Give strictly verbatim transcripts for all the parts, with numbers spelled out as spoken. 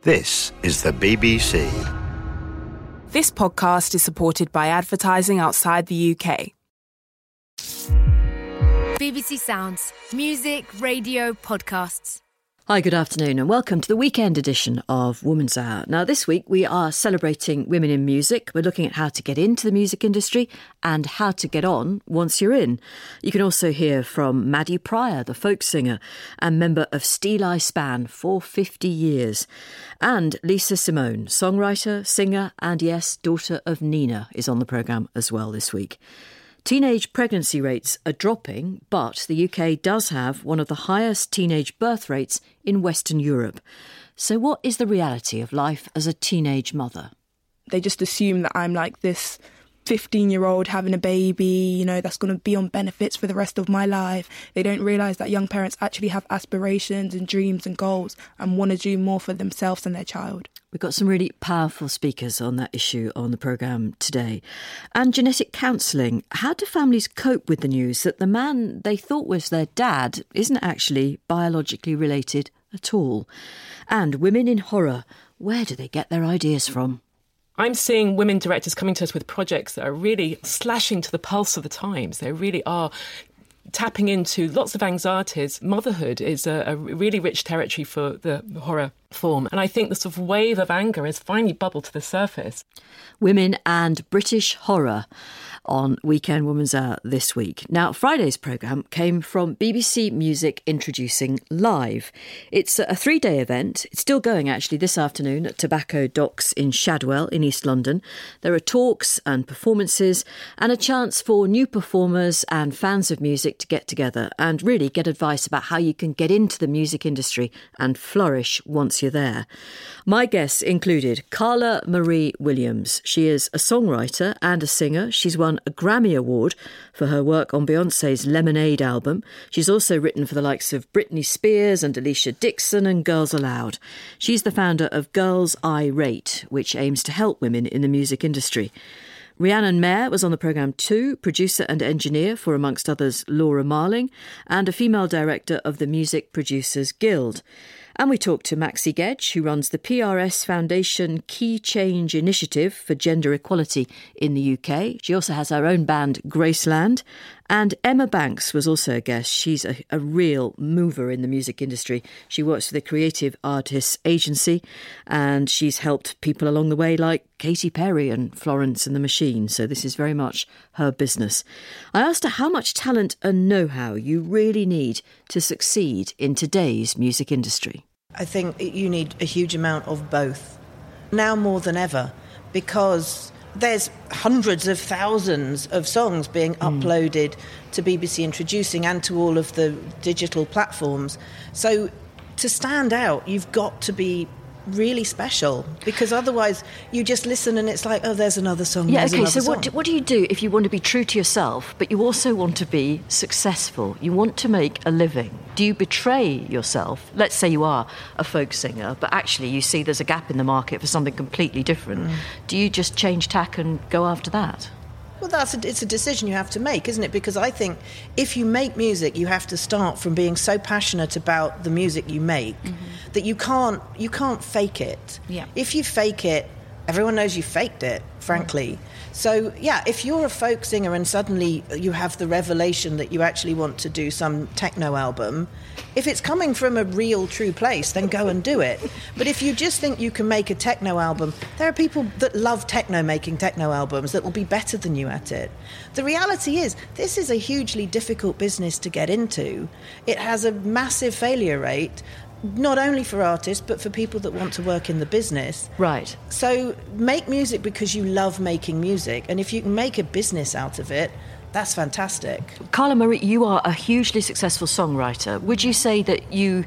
This is the B B C. This podcast is supported by advertising outside the U K. B B C Sounds. Music, radio, podcasts. Hi, good afternoon and welcome to the weekend edition of Woman's Hour. Now, this week we are celebrating women in music. We're looking at how to get into the music industry and how to get on once you're in. You can also hear from Maddie Pryor, the folk singer and member of Steely Eye Span for fifty years. And Lisa Simone, songwriter, singer and, yes, daughter of Nina, is on the programme as well this week. Teenage pregnancy rates are dropping, but the U K does have one of the highest teenage birth rates in Western Europe. So what is the reality of life as a teenage mother? They just assume that I'm like this fifteen-year-old having a baby, you know, that's going to be on benefits for the rest of my life. They don't realise that young parents actually have aspirations and dreams and goals and want to do more for themselves and their child. We've got some really powerful speakers on that issue on the programme today. And genetic counselling. How do families cope with the news that the man they thought was their dad isn't actually biologically related at all? And women in horror. Where do they get their ideas from? I'm seeing women directors coming to us with projects that are really slashing to the pulse of the times. They really are tapping into lots of anxieties. Motherhood is a, a really rich territory for the horror form. And I think the sort of wave of anger has finally bubbled to the surface. Women and British horror on Weekend Woman's Hour this week. Now, Friday's programme came from B B C Music Introducing Live. It's a three-day event. It's still going, actually, this afternoon at Tobacco Docks in Shadwell in East London. There are talks and performances and a chance for new performers and fans of music to get together and really get advice about how you can get into the music industry and flourish once you're there. My guests included Carla Marie Williams. She is a songwriter and a singer. She's won a Grammy Award for her work on Beyoncé's Lemonade album. She's also written for the likes of Britney Spears and Alicia Dixon and Girls Aloud. She's the founder of Girls I Rate, which aims to help women in the music industry. Rhiannon Mayer was on the programme too, producer and engineer for, amongst others, Laura Marling, and a female director of the Music Producers Guild. And we talked to Maxi Gedge, who runs the P R S Foundation Key Change Initiative for Gender Equality in the U K. She also has her own band, Graceland. And Emma Banks was also a guest. She's a, a real mover in the music industry. She works for the Creative Artists Agency and she's helped people along the way like Katy Perry and Florence and the Machine. So this is very much her business. I asked her how much talent and know-how you really need to succeed in today's music industry. I think you need a huge amount of both, now more than ever, because there's hundreds of thousands of songs being mm. uploaded to B B C Introducing and to all of the digital platforms. So to stand out, you've got to be really special, because otherwise you just listen and it's like, oh, there's another song. Yeah, there's okay, another so song. what do, what do you do if you want to be true to yourself, but you also want to be successful? You want to make a living. Do you betray yourself? Let's say you are a folk singer, but actually you see there's a gap in the market for something completely different. Mm. Do you just change tack and go after that? Well, that's a, it's a decision you have to make, isn't it? Because I think if you make music, you have to start from being so passionate about the music you make mm-hmm. that you can't you can't fake it. Yeah. If you fake it, everyone knows you faked it, frankly. Mm. So, yeah, if you're a folk singer and suddenly you have the revelation that you actually want to do some techno album, if it's coming from a real, true place, then go and do it. But if you just think you can make a techno album, there are people that love techno making techno albums that will be better than you at it. The reality is, this is a hugely difficult business to get into. It has a massive failure rate, not only for artists, but for people that want to work in the business. Right. So make music because you love making music. And if you can make a business out of it, that's fantastic. Carla Marie, you are a hugely successful songwriter. Would you say that you,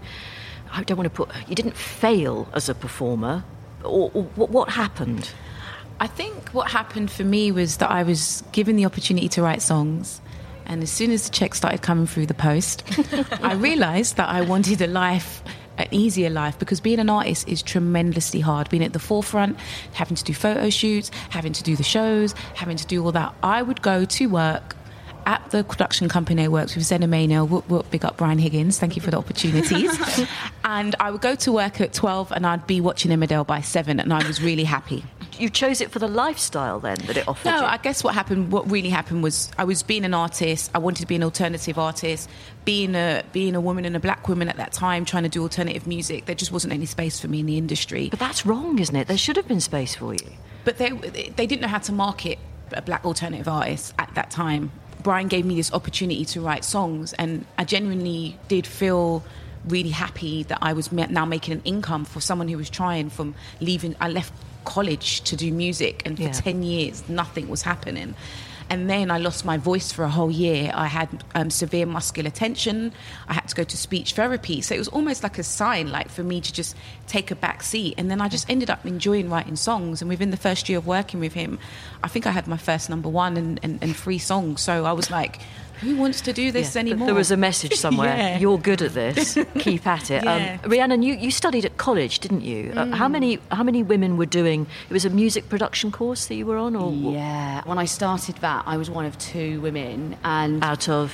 I don't want to put, you didn't fail as a performer? Or, or what happened? I think what happened for me was that I was given the opportunity to write songs. And as soon as the checks started coming through the post, I realised that I wanted a life, an easier life, because being an artist is tremendously hard. Being at the forefront, having to do photo shoots, having to do the shows, having to do all that. I would go to work at the production company I worked with, Zena Maynell, whoop, whoop, big up Brian Higgins, thank you for the opportunities. And I would go to work at twelve and I'd be watching Emmerdale by seven, and I was really happy. You chose it for the lifestyle then that it offered No, you? I guess what happened, what really happened was I was being an artist. I wanted to be an alternative artist. Being a being a woman and a black woman at that time, trying to do alternative music, there just wasn't any space for me in the industry. But that's wrong, isn't it? There should have been space for you. But they they didn't know how to market a black alternative artist at that time. Brian gave me this opportunity to write songs, and I genuinely did feel really happy that I was now making an income for someone who was trying from leaving. I left college to do music, and for yeah. ten years nothing was happening. And then I lost my voice for a whole year. I had um, severe muscular tension. I had to go to speech therapy. So it was almost like a sign, like for me to just take a back seat. And then I just ended up enjoying writing songs. And within the first year of working with him, I think I had my first number one and, and, and three songs. So I was like, who wants to do this yeah. anymore? There was a message somewhere. yeah. You're good at this. Keep at it. Yeah. Um, Rhiannon, you, you studied at college, didn't you? Mm. Uh, how many how many women were doing? It was a music production course that you were on, or yeah. When I started that, I was one of two women, and out of.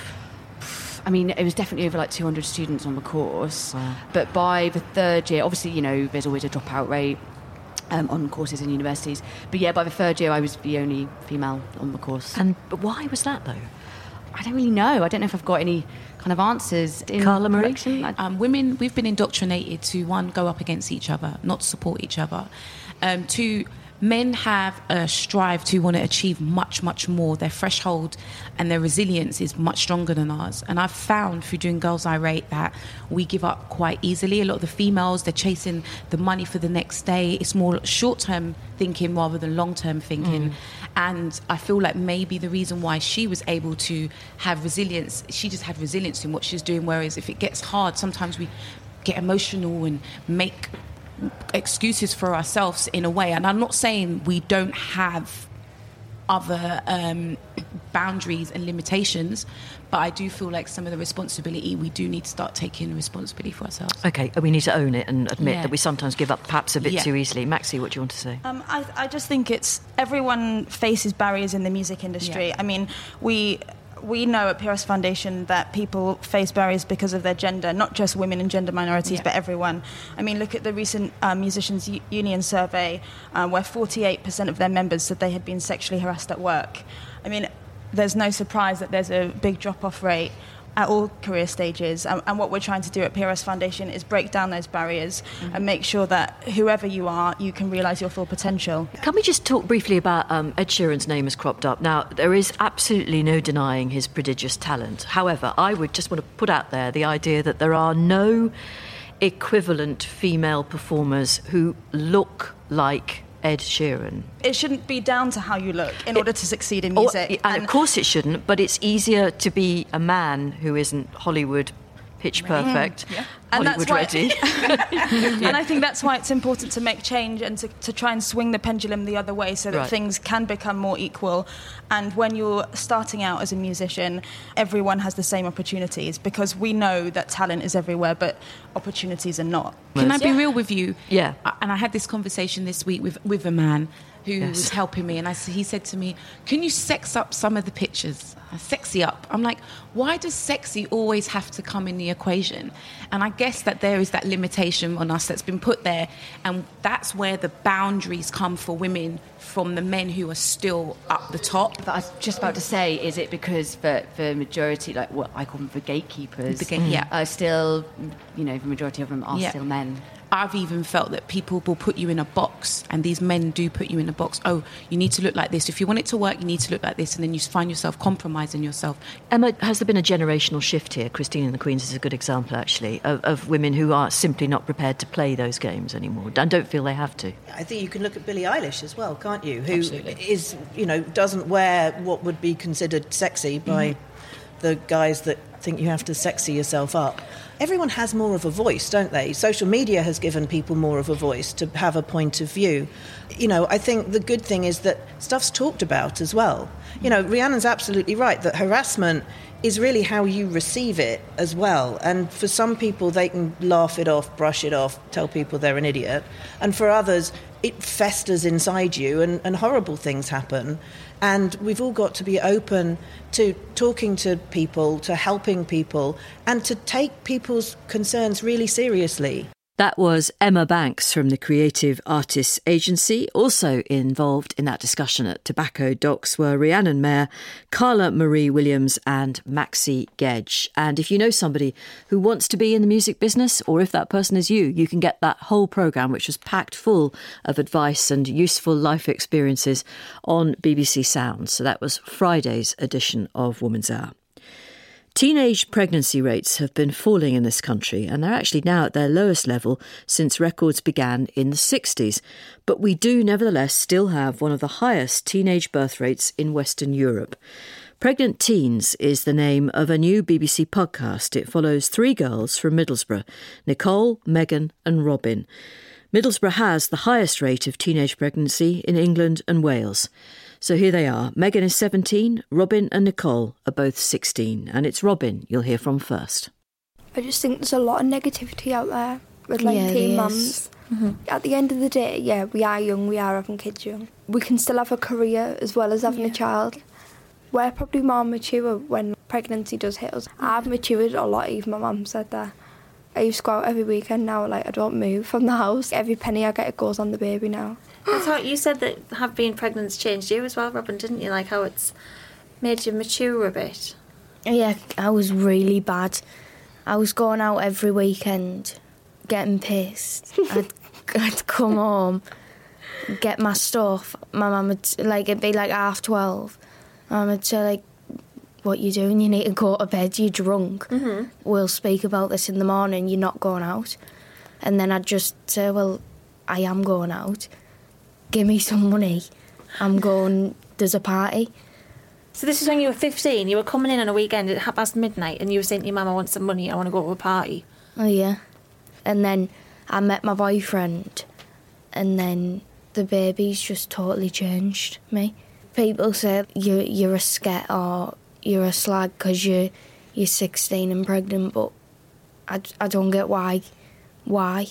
I mean, it was definitely over like two hundred students on the course. Wow. But by the third year, obviously, you know, there's always a dropout rate um, on courses in universities. But yeah, by the third year, I was the only female on the course. And but why was that though? I don't really know. I don't know if I've got any kind of answers. In Carla Marie? Um, women, we've been indoctrinated to, one, go up against each other, not support each other. Um, two, men have a strive to want to achieve much, much more. Their threshold and their resilience is much stronger than ours. And I've found through doing Girls Irate that we give up quite easily. A lot of the females, they're chasing the money for the next day. It's more short-term thinking rather than long-term thinking. Mm. And I feel like maybe the reason why she was able to have resilience, she just had resilience in what she's doing. Whereas if it gets hard, sometimes we get emotional and make excuses for ourselves in a way. And I'm not saying we don't have other um, boundaries and limitations, but I do feel like some of the responsibility, we do need to start taking responsibility for ourselves. Okay, we need to own it and admit yeah. that we sometimes give up perhaps a bit yeah. too easily. Maxie, what do you want to say? Um, I, I just think it's everyone faces barriers in the music industry. Yeah. I mean, we we know at P R S Foundation that people face barriers because of their gender, not just women and gender minorities, yeah. but everyone. I mean, look at the recent uh, Musicians U- Union survey, uh, where forty-eight percent of their members said they had been sexually harassed at work. I mean, there's no surprise that there's a big drop-off rate at all career stages. And, and what we're trying to do at P R S Foundation is break down those barriers mm-hmm. and make sure that whoever you are, you can realise your full potential. Can we just talk briefly about um, Ed Sheeran's name has cropped up. Now, there is absolutely no denying his prodigious talent. However, I would just want to put out there the idea that there are no equivalent female performers who look like Ed Sheeran. It shouldn't be down to how you look in it, order to succeed in music. Or, and, and of course it shouldn't, but it's easier to be a man who isn't Hollywood pitch perfect, mm, yeah. Hollywood ready. yeah. And I think that's why it's important to make change and to, to try and swing the pendulum the other way so that right. things can become more equal. And when you're starting out as a musician, everyone has the same opportunities, because we know that talent is everywhere, but opportunities are not. Can I be yeah. real with you? Yeah. And I had this conversation this week with, with a man who yes. was helping me, and I, he said to me, can you sex up some of the pictures? Sexy up. I'm like, why does sexy always have to come in the equation? And I guess that there is that limitation on us that's been put there, and that's where the boundaries come for women from the men who are still up the top. But I was just about to say, is it because for the majority, like what I call them, the gatekeepers, the gate, mm. yeah. are still, you know, the majority of them are yeah. still men? I've even felt that people will put you in a box, and these men do put you in a box. Oh, you need to look like this. If you want it to work, you need to look like this, and then you find yourself compromising yourself. Emma, has there been a generational shift here? Christine and the Queens is a good example, actually, of, of women who are simply not prepared to play those games anymore and don't feel they have to. I think you can look at Billie Eilish as well, can't you? Who Absolutely. is, you know, doesn't wear what would be considered sexy by mm-hmm. the guys that think you have to sexy yourself up. Everyone has more of a voice, don't they? Social media has given people more of a voice to have a point of view. You know, I think the good thing is that stuff's talked about as well. You know, Rhiannon's absolutely right that harassment is really how you receive it as well. And for some people, they can laugh it off, brush it off, tell people they're an idiot. And for others, it festers inside you and, and horrible things happen. And we've all got to be open to talking to people, to helping people, and to take people's concerns really seriously. That was Emma Banks from the Creative Artists Agency. Also involved in that discussion at Tobacco Docks were Rhiannon Mayer, Carla Marie Williams and Maxi Gedge. And if you know somebody who wants to be in the music business, or if that person is you, you can get that whole programme, which was packed full of advice and useful life experiences, on B B C Sounds. So that was Friday's edition of Woman's Hour. Teenage pregnancy rates have been falling in this country, and they're actually now at their lowest level since records began in the sixties. But we do nevertheless still have one of the highest teenage birth rates in Western Europe. Pregnant Teens is the name of a new B B C podcast. It follows three girls from Middlesbrough, Nicole, Megan and Robin. Middlesbrough has the highest rate of teenage pregnancy in England and Wales. So here they are. Megan is seventeen, Robin and Nicole are both sixteen. And it's Robin you'll hear from first. I just think there's a lot of negativity out there with like yeah, teen mums. Mm-hmm. At the end of the day, yeah, we are young, we are having kids young. We can still have a career as well as having yeah. a child. We're probably more mature when pregnancy does hit us. Yeah. I've matured a lot, even my mum said that. I used to go out every weekend now, like I don't move from the house. Every penny I get, it goes on the baby now. I thought you said that have being pregnant's changed you as well, Robin, didn't you? Like how it's made you mature a bit. Yeah, I was really bad. I was going out every weekend, getting pissed. I'd, I'd come home, get my stuff. My mum would, like, it'd be like half twelve. My mum would say, like, what you doing? You need to go to bed, you're drunk. Mm-hmm. We'll speak about this in the morning, you're not going out. And then I'd just say, well, I am going out. Give me some money. I'm going, there's a party. So this is when you were fifteen, you were coming in on a weekend at half past midnight and you were saying to your mum, I want some money, I want to go to a party. Oh, yeah. And then I met my boyfriend and then the baby's just totally changed me. People say you're, you're a sket or you're a slag because you're, you're sixteen and pregnant, but I, I don't get why. Why?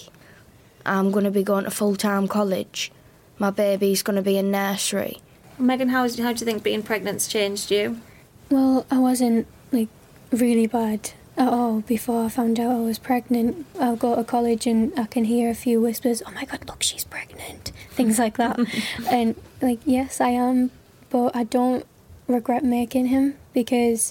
I'm going to be going to full-time college. My baby's going to be in nursery. Megan, how, how do you think being pregnant's changed you? Well, I wasn't, like, really bad at all before I found out I was pregnant. I'll go to college and I can hear a few whispers, oh my God, look, she's pregnant, things like that. And, like, yes, I am, but I don't regret making him because,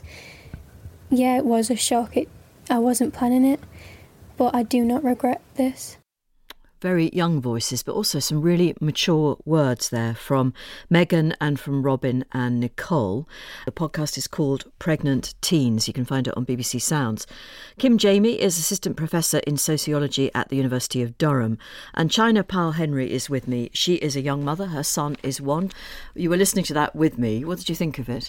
yeah, it was a shock. It, I wasn't planning it, but I do not regret this. Very young voices, but also some really mature words there from Megan and from Robin and Nicole. The podcast is called Pregnant Teens. You can find it on B B C Sounds. Kim Jamie is Assistant Professor in Sociology at the University of Durham. And China Powell Henry is with me. She is a young mother. Her son is one. You were listening to that with me. What did you think of it?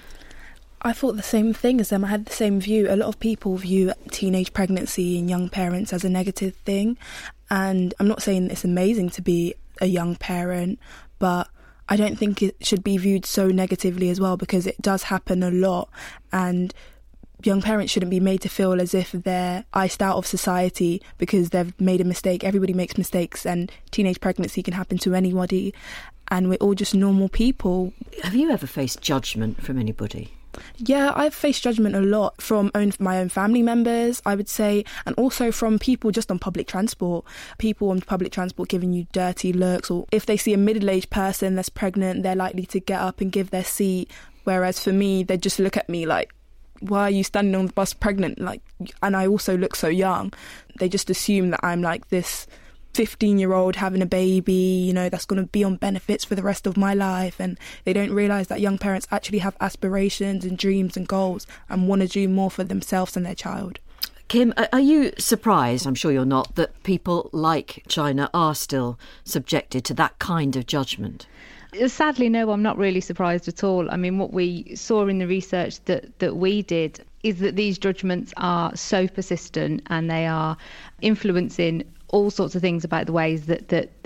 I thought the same thing as them. I had the same view. A lot of people view teenage pregnancy and young parents as a negative thing. And I'm not saying it's amazing to be a young parent, but I don't think it should be viewed so negatively as well, because it does happen a lot. And young parents shouldn't be made to feel as if they're iced out of society because they've made a mistake. Everybody makes mistakes, and teenage pregnancy can happen to anybody. And we're all just normal people. Have you ever faced judgment from anybody? Yeah, I've faced judgment a lot from own, my own family members, I would say, and also from people just on public transport. People on public transport giving you dirty looks, or if they see a middle-aged person that's pregnant, they're likely to get up and give their seat. Whereas for me, they just look at me like, why are you standing on the bus pregnant? Like, and I also look so young. They just assume that I'm like this fifteen-year-old having a baby, you know, that's going to be on benefits for the rest of my life. And they don't realise that young parents actually have aspirations and dreams and goals and want to do more for themselves and their child. Kim, are you surprised, I'm sure you're not, that people like China are still subjected to that kind of judgment? Sadly, no, I'm not really surprised at all. I mean, what we saw in the research that, that we did is that these judgments are so persistent and they are influencing all sorts of things about the ways that, that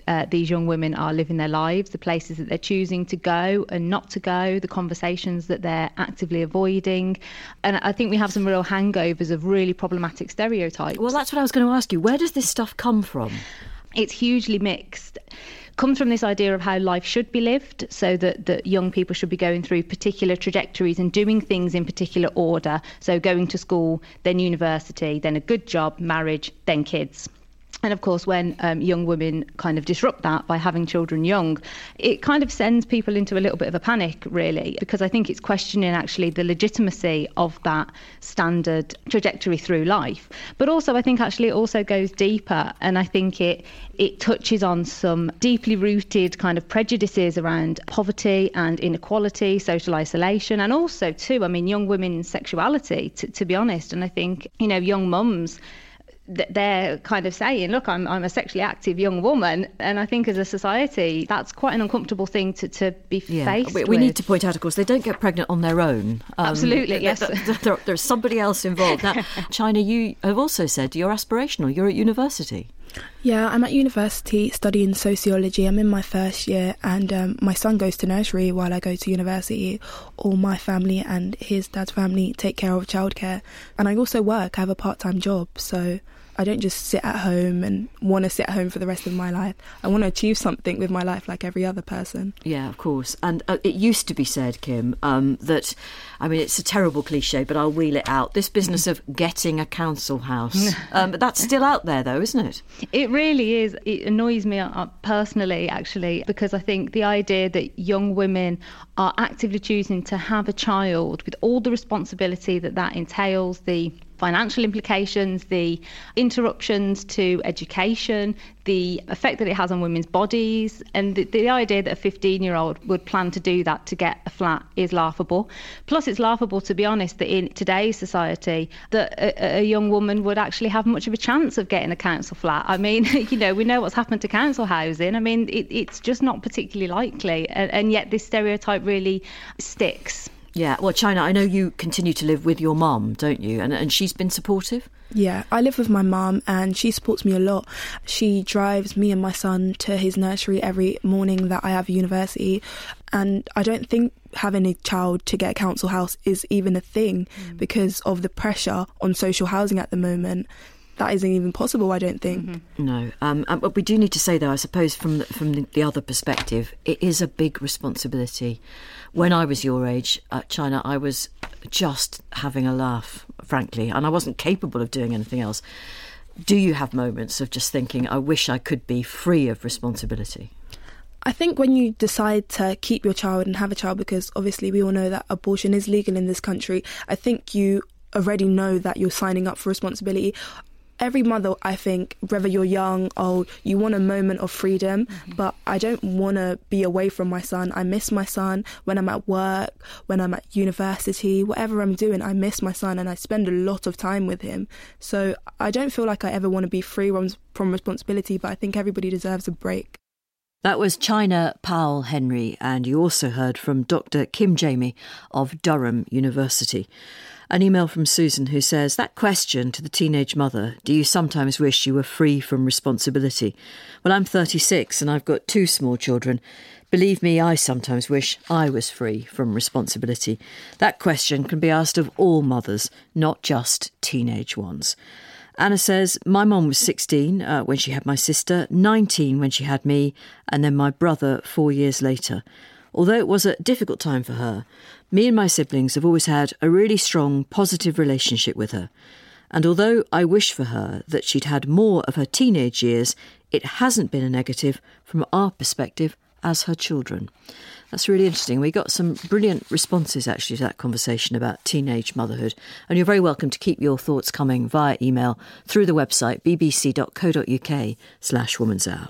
uh, these young women are living their lives, the places that they're choosing to go and not to go, the conversations that they're actively avoiding. And I think we have some real hangovers of really problematic stereotypes. Well, that's what I was going to ask you. Where does this stuff come from? It's hugely mixed. Comes from this idea of how life should be lived, so that, that young people should be going through particular trajectories and doing things in particular order. So going to school, then university, then a good job, marriage, then kids. And of course, when um, young women kind of disrupt that by having children young, it kind of sends people into a little bit of a panic, really, because I think it's questioning actually the legitimacy of that standard trajectory through life. But also, I think actually it also goes deeper, and I think it it touches on some deeply rooted kind of prejudices around poverty and inequality, social isolation, and also too, I mean, young women's sexuality, to, to be honest. And I think, you know, young mums, they're kind of saying, look, I'm I'm a sexually active young woman. And I think as a society, that's quite an uncomfortable thing to, to be yeah. faced we, with. We need to point out, of course, they don't get pregnant on their own. Um, Absolutely, yes. There, there, there's somebody else involved. Now, China, you have also said you're aspirational. You're at university. Yeah, I'm at university studying sociology. I'm in my first year, and um, my son goes to nursery while I go to university. All my family and his dad's family take care of childcare. And I also work. I have a part-time job, so I don't just sit at home and want to sit at home for the rest of my life. I want to achieve something with my life like every other person. Yeah, of course. And uh, it used to be said, Kim, um, that, I mean, it's a terrible cliche, but I'll wheel it out. This business of getting a council house. um, but that's still out there, though, isn't it? It really is. It annoys me personally, actually, because I think the idea that young women are actively choosing to have a child with all the responsibility that that entails, the financial implications, the interruptions to education, the effect that it has on women's bodies, and the, the idea that a fifteen-year-old would plan to do that to get a flat is laughable. Plus, it's laughable, to be honest, that in today's society, that a, a young woman would actually have much of a chance of getting a council flat. I mean, you know, we know what's happened to council housing. I mean, it, it's just not particularly likely, and, and yet this stereotype really sticks. Yeah, well, China, I know you continue to live with your mum, don't you? And and she's been supportive? Yeah, I live with my mum and she supports me a lot. She drives me and my son to his nursery every morning that I have university. And I don't think having a child to get a council house is even a thing mm. because of the pressure on social housing at the moment. That isn't even possible, I don't think. Mm-hmm. No. Um, but we do need to say, though, I suppose from the, from the, the other perspective, it is a big responsibility. When I was your age, uh, China, I was just having a laugh, frankly, and I wasn't capable of doing anything else. Do you have moments of just thinking, I wish I could be free of responsibility? I think when you decide to keep your child and have a child, because obviously we all know that abortion is legal in this country, I think you already know that you're signing up for responsibility. Every mother, I think, whether you're young, old, you want a moment of freedom, mm-hmm. but I don't want to be away from my son. I miss my son when I'm at work, when I'm at university, whatever I'm doing, I miss my son and I spend a lot of time with him. So I don't feel like I ever want to be free from, from responsibility, but I think everybody deserves a break. That was China Powell Henry, and you also heard from Doctor Kim Jamie of Durham University. An email from Susan who says, that question to the teenage mother, do you sometimes wish you were free from responsibility? Well, I'm thirty-six and I've got two small children. Believe me, I sometimes wish I was free from responsibility. That question can be asked of all mothers, not just teenage ones. Anna says, my mum was sixteen uh, when she had my sister, nineteen when she had me, and then my brother four years later. Although it was a difficult time for her, me and my siblings have always had a really strong, positive relationship with her. And although I wish for her that she'd had more of her teenage years, it hasn't been a negative from our perspective as her children. That's really interesting. We got some brilliant responses, actually, to that conversation about teenage motherhood. And you're very welcome to keep your thoughts coming via email through the website bbc.co.uk slash Woman's Hour.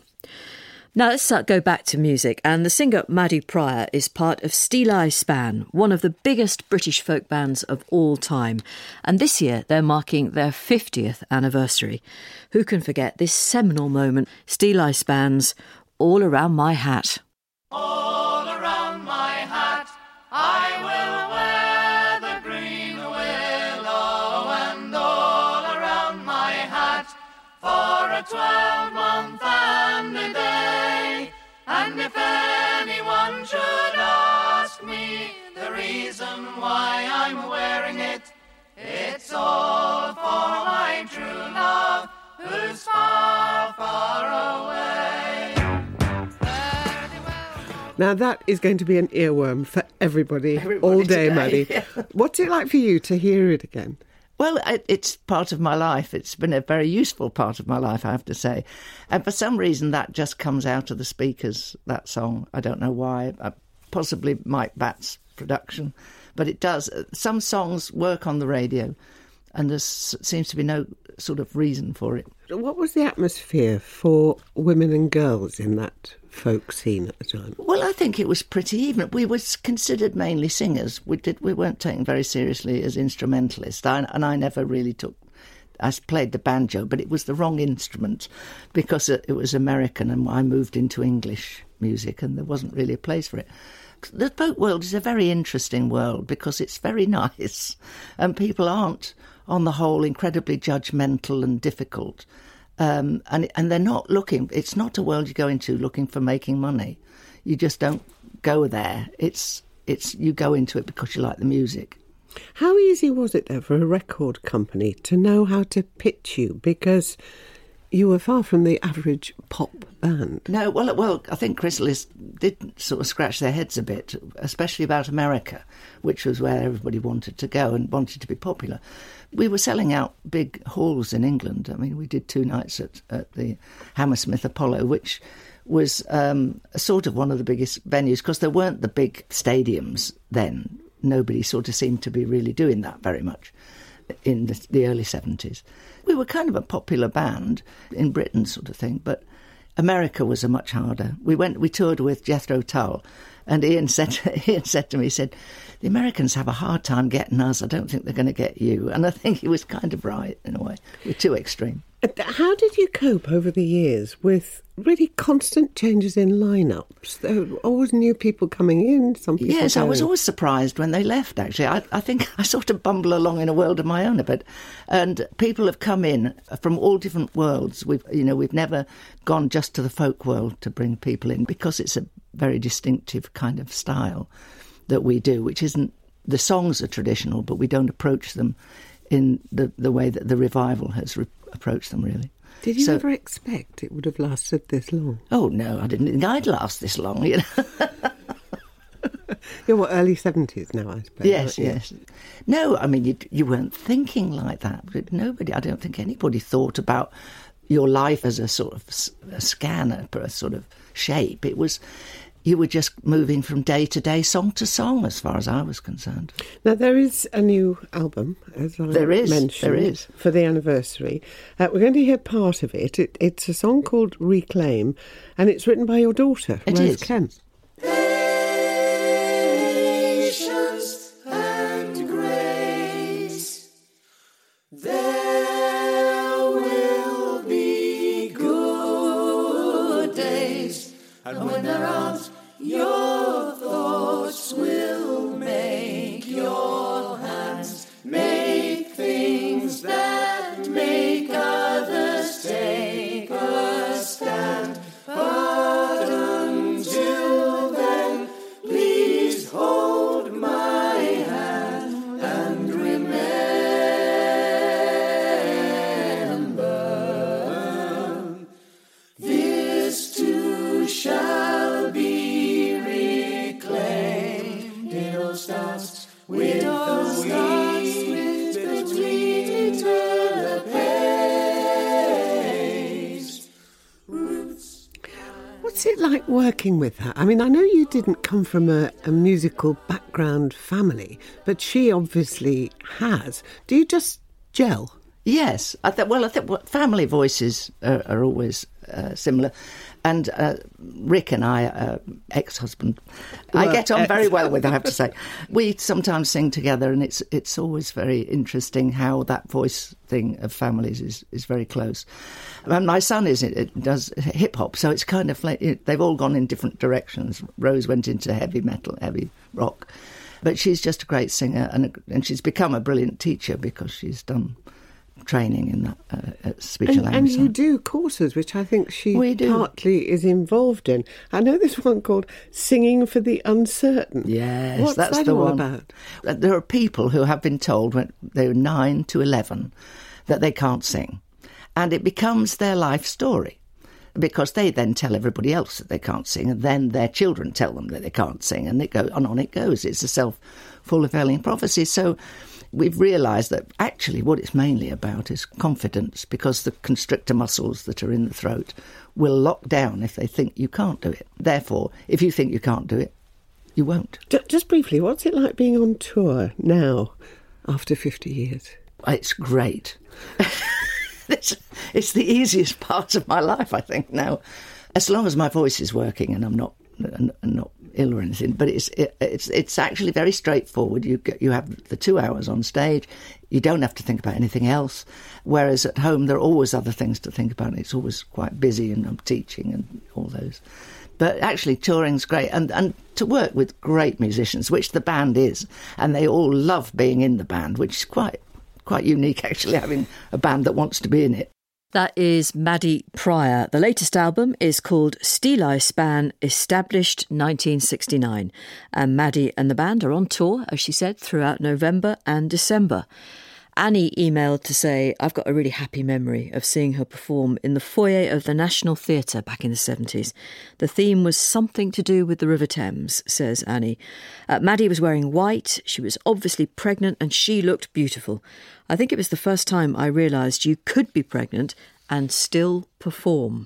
Now let's uh, go back to music, and the singer Maddie Pryor is part of Steeleye Span, one of the biggest British folk bands of all time. And this year they're marking their fiftieth anniversary. Who can forget this seminal moment, Steeleye Span's All Around My Hat? All around my hat I will wear the green willow, and all around my hat for a twelve-month and a day And if anyone should ask me the reason why I'm wearing it, it's all for my true love, who's far, far away. Now that is going to be an earworm for everybody, everybody all day, today. Maddie. What's it like for you to hear it again? Well, it's part of my life. It's been a very useful part of my life, I have to say. And for some reason, that just comes out of the speakers, that song. I don't know why. Possibly Mike Batt's production. But it does. Some songs work on the radio, and there seems to be no sort of reason for it. What was the atmosphere for women and girls in that folk scene at the time? Well, I think it was pretty even. We were considered mainly singers. We did. We weren't taken very seriously as instrumentalists, I, and I never really took... I played the banjo, but it was the wrong instrument because it was American, and I moved into English music, and there wasn't really a place for it. The folk world is a very interesting world because it's very nice, and people aren't, on the whole, incredibly judgmental and difficult. Um, and and they're not looking, it's not a world you go into looking for making money. You just don't go there. It's it's you go into it because you like the music. How easy was it, though, for a record company to know how to pitch you? Because you were far from the average pop band. No, well, well, I think Chrysalis did sort of scratch their heads a bit, especially about America, which was where everybody wanted to go and wanted to be popular. We were selling out big halls in England. I mean, we did two nights at, at the Hammersmith Apollo, which was um, sort of one of the biggest venues, because there weren't the big stadiums then. Nobody sort of seemed to be really doing that very much in the, the early seventies. We were kind of a popular band in Britain, sort of thing, but America was a much harder. We went, we toured with Jethro Tull, and Ian said, Ian said to me, he said, the Americans have a hard time getting us. I don't think they're going to get you. And I think he was kind of right, in a way. We're too extreme. How did you cope over the years with really constant changes in lineups? There were always new people coming in, some people Yes, going. I was always surprised when they left, actually. I, I think I sort of bumble along in a world of my own a bit. And people have come in from all different worlds. We've, you know, we've never gone just to the folk world to bring people in, because it's a very distinctive kind of style that we do, which isn't... The songs are traditional, but we don't approach them in the, the way that the revival has re- approached them, really. Did you so, ever expect it would have lasted this long? Oh, no, I didn't think I'd last this long, you know. You're what, early seventies now, I suppose? Yes, yes. No, I mean, you, you weren't thinking like that. Nobody, I don't think anybody thought about your life as a sort of a scanner, a sort of shape. It was... You were just moving from day to day, song to song, as far as I was concerned. Now, there is a new album, as I there is, mentioned, there is. for the anniversary. Uh, we're going to hear part of it. it. It's a song called Reclaim, and it's written by your daughter, it Rose is. Kemp. Patience and grace, there will be good days, and when there aren't, your thoughts will make your hands make things that make others take a stand. But until then, please hold my hand and remember, this too shall be reclaimed. It all starts with those weeds between the paste. Roots. What's it like working with her? I mean, I know you didn't come from a, a musical background family, but she obviously has. Do you just gel? Yes. I th- well, I think family voices are, are always uh, similar. And uh, Rick and I, uh, ex-husband, Well, I get on ex- very well with, I have to say. We sometimes sing together, and it's it's always very interesting how that voice thing of families is, is very close. And my son is it does hip-hop, so it's kind of like it, they've all gone in different directions. Rose went into heavy metal, heavy rock. But she's just a great singer, and, and she's become a brilliant teacher because she's done training in that uh, speech and, and language. And you science. do courses, which I think she We do. partly is involved in. I know there's one called Singing for the Uncertain. Yes, What's that's that the all one. about? There are people who have been told when they were nine to eleven that they can't sing, and it becomes their life story. Because they then tell everybody else that they can't sing, and then their children tell them that they can't sing, and it goes and on it goes. It's a self-fulfilling prophecy. So we've realised that actually what it's mainly about is confidence, because the constrictor muscles that are in the throat will lock down if they think you can't do it. Therefore, if you think you can't do it, you won't. Just briefly, what's it like being on tour now, after fifty years? It's great. It's, it's the easiest part of my life, I think, now. As long as my voice is working and I'm not and, and not ill or anything. But it's it, it's it's actually very straightforward. You get, you have the two hours on stage. You don't have to think about anything else. Whereas at home, there are always other things to think about. It's always quite busy, and I'm teaching and all those. But actually, touring's great, and and to work with great musicians, which the band is, and they all love being in the band, which is quite. Quite unique, actually, having a band that wants to be in it. That is Maddie Pryor. The latest album is called Steeleye Span, established nineteen sixty-nine. And Maddie and the band are on tour, as she said, throughout November and December. Annie emailed to say, I've got a really happy memory of seeing her perform in the foyer of the National Theatre back in the seventies. The theme was something to do with the River Thames, says Annie. Uh, Maddie was wearing white, she was obviously pregnant, and she looked beautiful. I think it was the first time I realised you could be pregnant and still perform.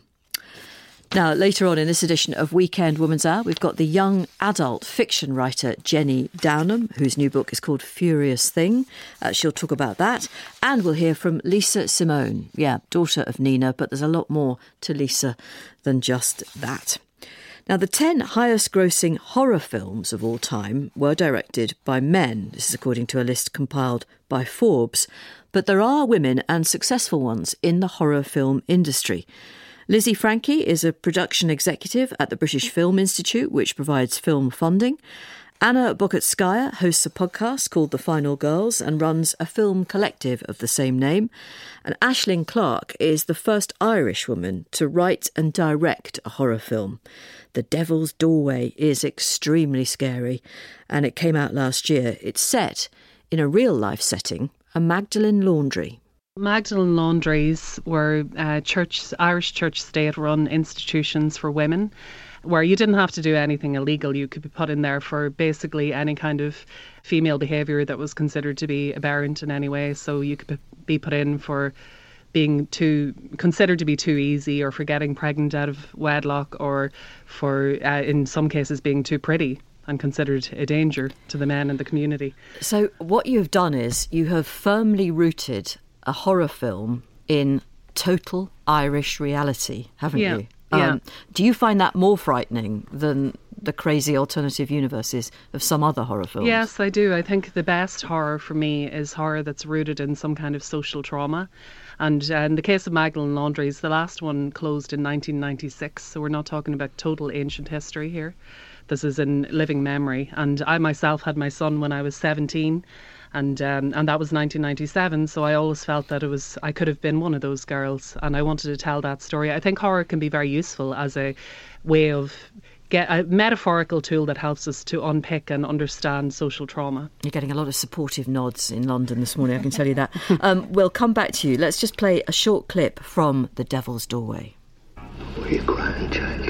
Now, later on in this edition of Weekend Woman's Hour, we've got the young adult fiction writer Jenny Downham, whose new book is called Furious Thing. Uh, she'll talk about that. And we'll hear from Lisa Simone, yeah, daughter of Nina, but there's a lot more to Lisa than just that. Now, the ten highest-grossing horror films of all time were directed by men. This is according to a list compiled by Forbes. But there are women and successful ones in the horror film industry. Lizzie Frankie is a production executive at the British Film Institute, which provides film funding. Anna Bokatskaya hosts a podcast called The Final Girls and runs a film collective of the same name. And Aisling Clarke is the first Irish woman to write and direct a horror film. The Devil's Doorway is extremely scary, and it came out last year. It's set in a real-life setting, a Magdalen laundry. Magdalen laundries were uh, church, Irish church state-run institutions for women, where you didn't have to do anything illegal. You could be put in there for basically any kind of female behaviour that was considered to be aberrant in any way. So you could be put in for being too considered to be too easy, or for getting pregnant out of wedlock, or for uh, in some cases being too pretty and considered a danger to the men in the community. So what you've done is you have firmly rooted a horror film in total Irish reality, haven't yeah. you? Yeah. Um, do you find that more frightening than the crazy alternative universes of some other horror films? Yes, I do. I think the best horror for me is horror that's rooted in some kind of social trauma. And uh, in the case of Magdalen Laundries, the last one closed in nineteen ninety-six, so we're not talking about total ancient history here. This is in living memory. And I myself had my son when I was seventeen, and um, and that was nineteen ninety-seven, so I always felt that it was I could have been one of those girls, and I wanted to tell that story. I think horror can be very useful as a way of get a metaphorical tool that helps us to unpick and understand social trauma. You're getting a lot of supportive nods in London this morning, I can tell you that. Um, we'll come back to you. Let's just play a short clip from The Devil's Doorway. Why are you crying, child?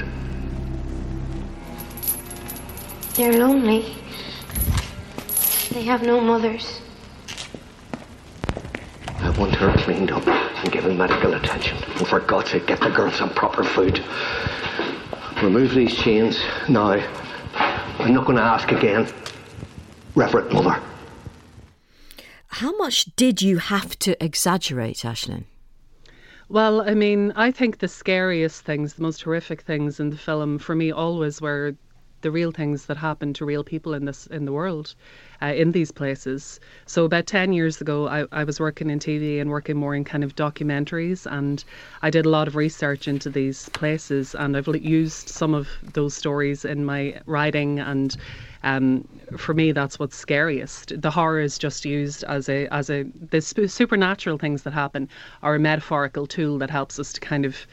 They're lonely. They have no mothers. I want her cleaned up and given medical attention. And for God's sake, get the girl some proper food. Remove these chains now. I'm not going to ask again. Reverend Mother. How much did you have to exaggerate, Aisling? Well, I mean, I think the scariest things, the most horrific things in the film for me always were the real things that happen to real people in this in the world, uh, in these places. So about ten years ago, I, I was working in T V and working more in kind of documentaries, and I did a lot of research into these places, and I've used some of those stories in my writing. And um, for me, that's what's scariest. The horror is just used as a as a the supernatural things that happen are a metaphorical tool that helps us to kind of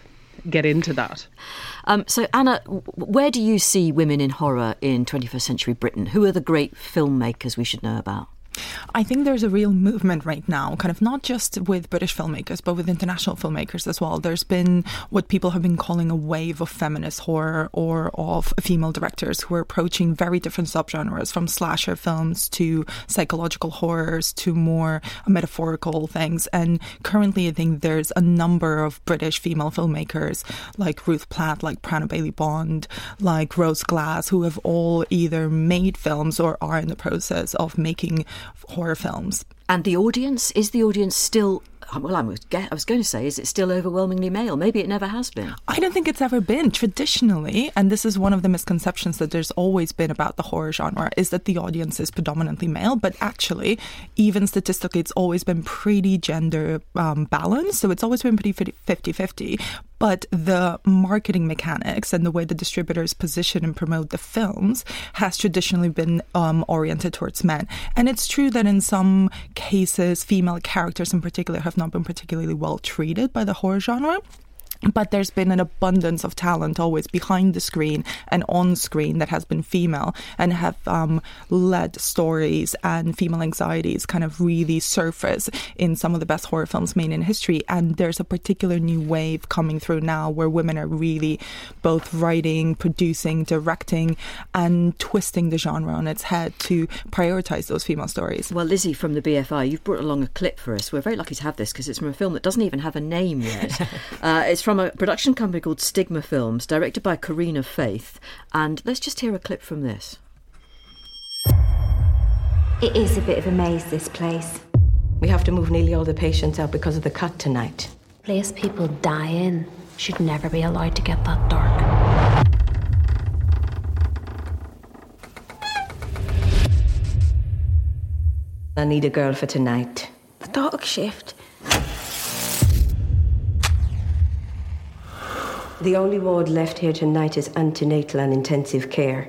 get into that. Um, so, Anna, where do you see women in horror in twenty-first century Britain? Who are the great filmmakers we should know about? I think there's a real movement right now, kind of not just with British filmmakers, but with international filmmakers as well. There's been what people have been calling a wave of feminist horror, or of female directors who are approaching very different subgenres, from slasher films to psychological horrors to more metaphorical things. And currently, I think there's a number of British female filmmakers like Ruth Platt, like Prana Bailey Bond, like Rose Glass, who have all either made films or are in the process of making horror films. And the audience? Is the audience still... Well, I was, I was going to say, is it still overwhelmingly male? Maybe it never has been. I don't think it's ever been. Traditionally, and this is one of the misconceptions that there's always been about the horror genre, is that the audience is predominantly male. But actually, even statistically, it's always been pretty gender um, balanced. So it's always been pretty fifty-fifty. But the marketing mechanics and the way the distributors position and promote the films has traditionally been um, oriented towards men. And it's true that in some cases, female characters in particular have not been particularly well treated by the horror genre. But there's been an abundance of talent always behind the screen and on screen that has been female, and have um, led stories and female anxieties kind of really surface in some of the best horror films made in history. And there's a particular new wave coming through now where women are really both writing, producing, directing, and twisting the genre on its head to prioritise those female stories. Well, Lizzie from the B F I, you've brought along a clip for us. We're very lucky to have this because it's from a film that doesn't even have a name yet. uh, it's from From a production company called Stigma Films, directed by Karina Faith. And let's just hear a clip from this. It is a bit of a maze, this place. We have to move nearly all the patients out because of the cut tonight. Place people die in should never be allowed to get that dark. I need a girl for tonight. The dog shift. The only ward left here tonight is antenatal and intensive care.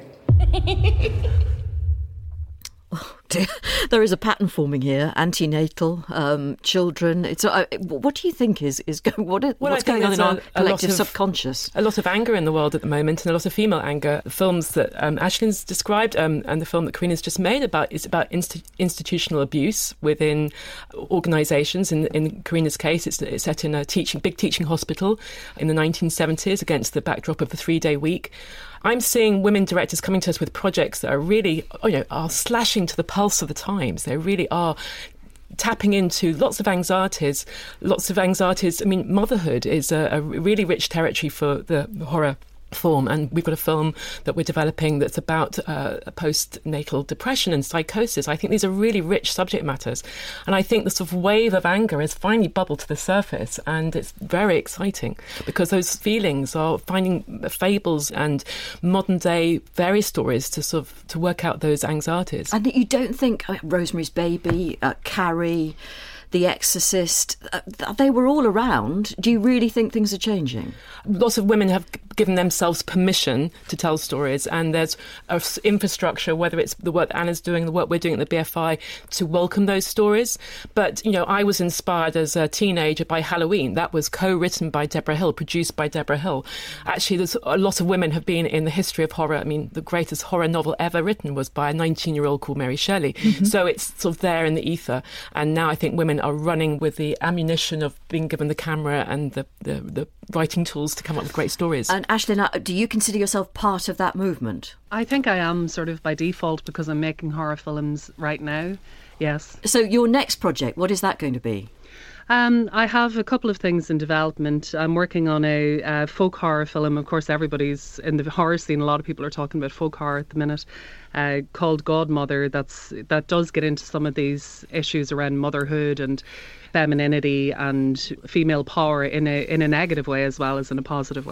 Oh dear. There is a pattern forming here. Antenatal, um, children. It's. Uh, what do you think is is going? What is, well, what's going on in a, our collective of, subconscious? A lot of anger in the world at the moment, and a lot of female anger. Films that um, Aislinn's described, um, and the film that Karina's just made about is about inst- institutional abuse within organisations. In in Karina's case, it's, it's set in a teaching big teaching hospital in the nineteen seventies against the backdrop of the three-day week. I'm seeing women directors coming to us with projects that are really, you know, are slashing to the pulse of the times. They really are tapping into lots of anxieties, lots of anxieties. I mean, motherhood is a, a really rich territory for the horror form, and we've got a film that we're developing that's about uh, postnatal depression and psychosis. I think these are really rich subject matters, and I think the sort of wave of anger has finally bubbled to the surface, and it's very exciting because those feelings are finding fables and modern day fairy stories to sort of to work out those anxieties. And you don't think uh, Rosemary's Baby, uh, Carrie, The Exorcist, uh, they were all around. Do you really think things are changing? Lots of women have given themselves permission to tell stories, and there's an infrastructure, whether it's the work that Anna's doing, the work we're doing at the B F I, to welcome those stories. But, you know, I was inspired as a teenager by Halloween. That was co-written by Deborah Hill, produced by Deborah Hill. Actually, there's a lot of women have been in the history of horror. I mean, the greatest horror novel ever written was by a nineteen-year-old called Mary Shelley. Mm-hmm. So it's sort of there in the ether. And now I think women are running with the ammunition of being given the camera and the, the, the writing tools to come up with great stories. And Aislinn, do you consider yourself part of that movement? I think I am, sort of by default, because I'm making horror films right now, yes. So your next project, what is that going to be? Um, I have a couple of things in development. I'm working on a uh, folk horror film. Of course, everybody's in the horror scene. A lot of people are talking about folk horror at the minute, uh, called Godmother. That's that does get into some of these issues around motherhood and femininity and female power in a in a negative way as well as in a positive way.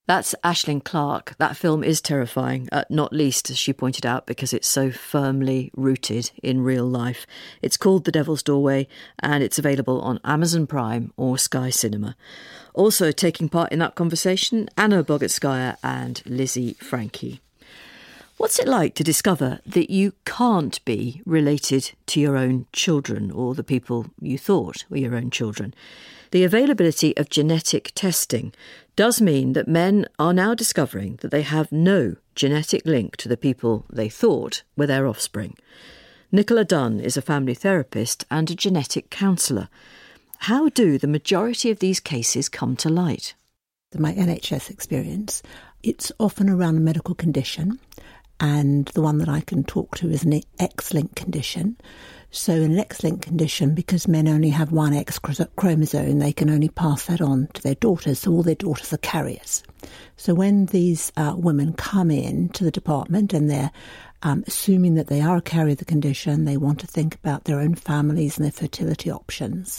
That's Aisling Clarke. That film is terrifying, uh, not least, as she pointed out, because it's so firmly rooted in real life. It's called The Devil's Doorway, and it's available on Amazon Prime or Sky Cinema. Also taking part in that conversation, Anna Bogatskaya and Lizzie Frankie. What's it like to discover that you can't be related to your own children or the people you thought were your own children? The availability of genetic testing does mean that men are now discovering that they have no genetic link to the people they thought were their offspring. Nicola Dunn is a family therapist and a genetic counsellor. How do the majority of these cases come to light? In my N H S experience, it's often around a medical condition, and the one that I can talk to is an X-linked condition. So in an X-linked condition, because men only have one X chromosome, they can only pass that on to their daughters, so all their daughters are carriers. So when these uh, women come in to the department and they're um, assuming that they are a carrier of the condition, they want to think about their own families and their fertility options.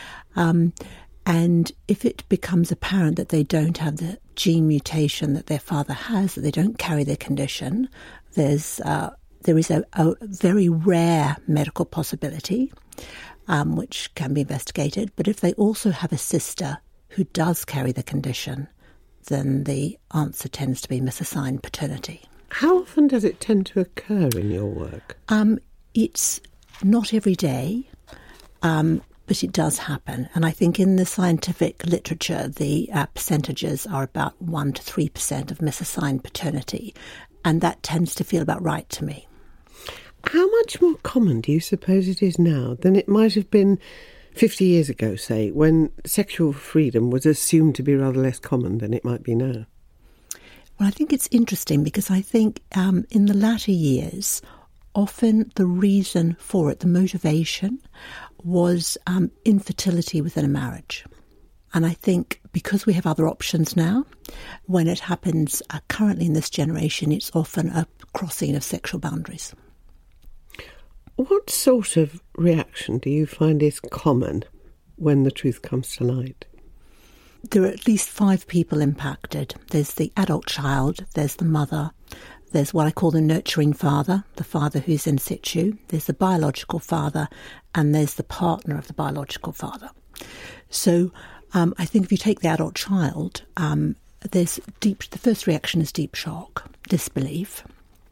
Um, and if it becomes apparent that they don't have the gene mutation that their father has, that they don't carry their condition, there's uh, there is a, a very rare medical possibility um, which can be investigated. But if they also have a sister who does carry the condition, then the answer tends to be misassigned paternity. How often does it tend to occur in your work? Um, it's not every day, um, but it does happen. And I think in the scientific literature, the uh, percentages are about one to three percent of misassigned paternity. And that tends to feel about right to me. How much more common do you suppose it is now than it might have been fifty years ago, say, when sexual freedom was assumed to be rather less common than it might be now? Well, I think it's interesting because I think um, in the latter years, often the reason for it, the motivation, was um, infertility within a marriage. And I think because we have other options now, when it happens uh, currently in this generation, it's often a crossing of sexual boundaries. What sort of reaction do you find is common when the truth comes to light? There are at least five people impacted. There's the adult child, there's the mother, there's what I call the nurturing father, the father who's in situ, there's the biological father, and there's the partner of the biological father. So um, I think if you take the adult child, um, there's deep. The first reaction is deep shock, disbelief,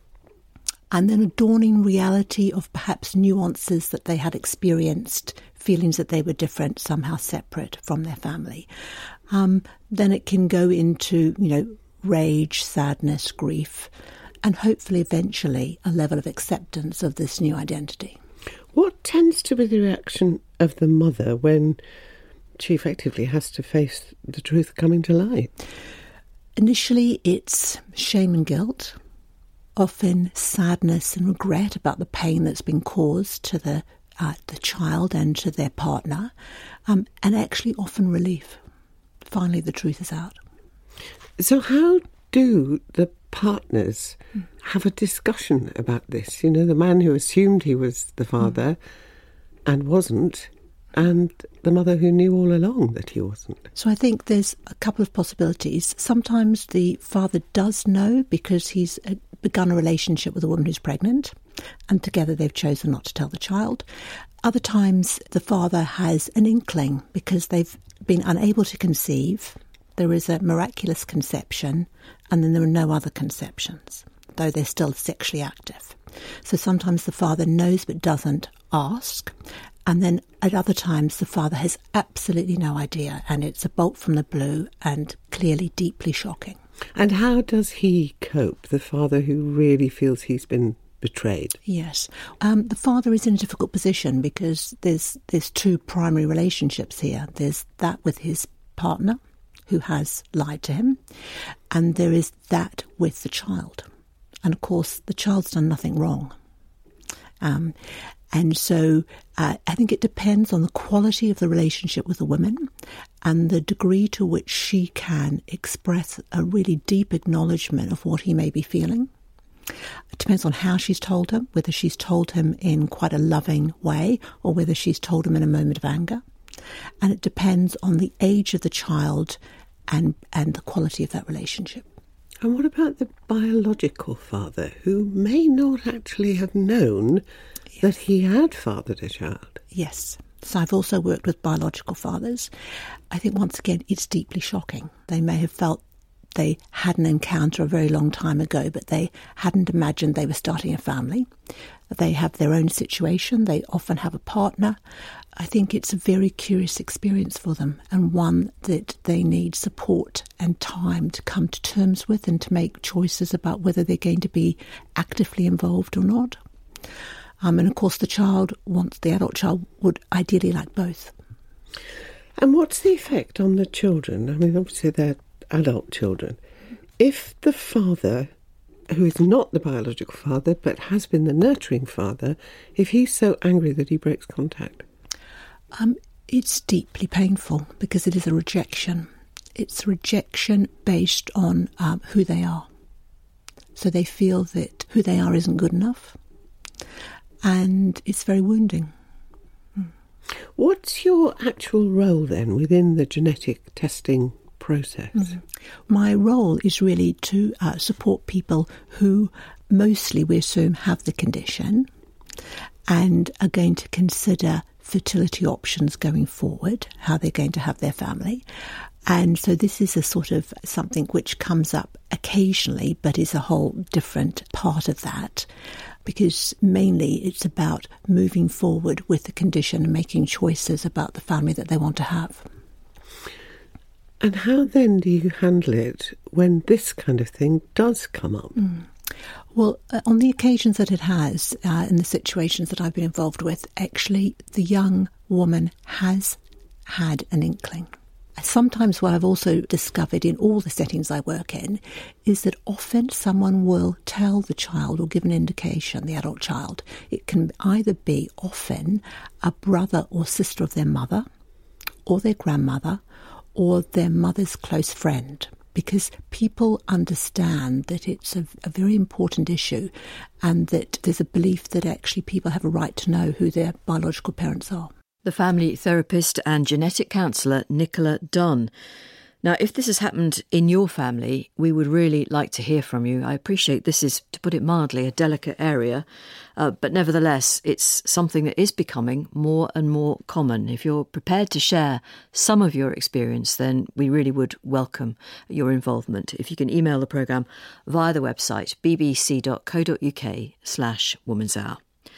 and then a dawning reality of perhaps nuances that they had experienced, feelings that they were different, somehow separate from their family. Um, then it can go into, you know, rage, sadness, grief, and hopefully eventually a level of acceptance of this new identity. What tends to be the reaction of the mother when she effectively has to face the truth coming to light? Initially, it's shame and guilt, often sadness and regret about the pain that's been caused to the uh, the child and to their partner, um, and actually often relief. Finally, the truth is out. So how do the partners have a discussion about this? You know, the man who assumed he was the father mm. and wasn't, and the mother who knew all along that he wasn't. So I think there's a couple of possibilities. Sometimes the father does know because he's begun a relationship with a woman who's pregnant, and together they've chosen not to tell the child. Other times the father has an inkling because they've been unable to conceive. There is a miraculous conception, and then there are no other conceptions, though they're still sexually active. So sometimes the father knows but doesn't ask. And then at other times, the father has absolutely no idea, and it's a bolt from the blue and clearly deeply shocking. And how does he cope, the father who really feels he's been betrayed? Yes. Um, the father is in a difficult position because there's there's two primary relationships here. There's that with his partner, who has lied to him, and there is that with the child. And of course, the child's done nothing wrong. Um And so uh, I think it depends on the quality of the relationship with the woman and the degree to which she can express a really deep acknowledgement of what he may be feeling. It depends on how she's told him, whether she's told him in quite a loving way or whether she's told him in a moment of anger. And it depends on the age of the child and, and the quality of that relationship. And what about the biological father, who may not actually have known yes. that he had fathered a child? Yes. So I've also worked with biological fathers. I think, once again, it's deeply shocking. They may have felt they had an encounter a very long time ago, but they hadn't imagined they were starting a family. They have their own situation. They often have a partner. I think it's a very curious experience for them, and one that they need support and time to come to terms with and to make choices about whether they're going to be actively involved or not. Um, and of course the child wants, the adult child would ideally like both. And what's the effect on the children? I mean, obviously they're adult children. If the father, who is not the biological father but has been the nurturing father, if he's so angry that he breaks contact? Um, it's deeply painful because it is a rejection. It's rejection based on um, who they are. So they feel that who they are isn't good enough, and it's very wounding. What's your actual role then within the genetic testing process? Mm-hmm. My role is really to uh, support people who mostly, we assume, have the condition and are going to consider fertility options going forward, how they're going to have their family. And so this is a sort of something which comes up occasionally, but is a whole different part of that, because mainly it's about moving forward with the condition and making choices about the family that they want to have. And how then do you handle it when this kind of thing does come up? Mm. Well, uh, on the occasions that it has, uh, in the situations that I've been involved with, actually the young woman has had an inkling. Sometimes what I've also discovered in all the settings I work in is that often someone will tell the child or give an indication, the adult child. It can either be often a brother or sister of their mother or their grandmother or their mother's close friend, because people understand that it's a, a very important issue and that there's a belief that actually people have a right to know who their biological parents are. The family therapist and genetic counsellor Nicola Dunn. Now, if this has happened in your family, we would really like to hear from you. I appreciate this is, to put it mildly, a delicate area, uh, but nevertheless, it's something that is becoming more and more common. If you're prepared to share some of your experience, then we really would welcome your involvement. If you can email the programme via the website bbc.co.uk slash Woman's Hour.